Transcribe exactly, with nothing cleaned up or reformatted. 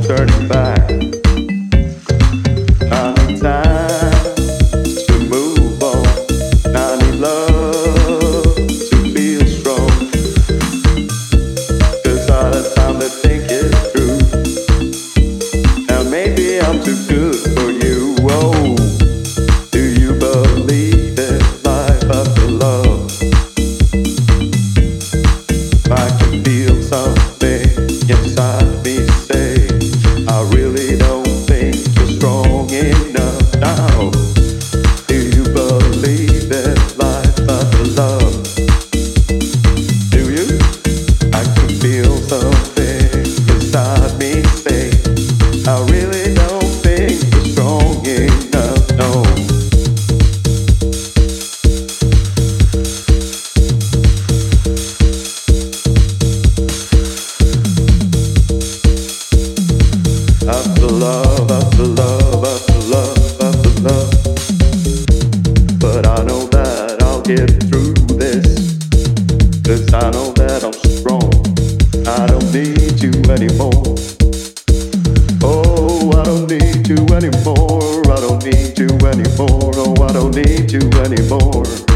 turning back. I need time to move on. I need love to feel strong. 'Cause all the time to think it through. And maybe I'm too good for you. Whoa, do you believe in life after love? I can feel something inside me say, I really don't think you're strong enough now. Do you believe in life after love? Do you? I can feel something inside me say, I really don't think you're strong enough, no. After love, after love, after love, after love. But I know that I'll get through this. 'Cause I know that I'm strong. I don't need you anymore. Oh, I don't need you anymore. I don't need you anymore. Oh, I don't need you anymore.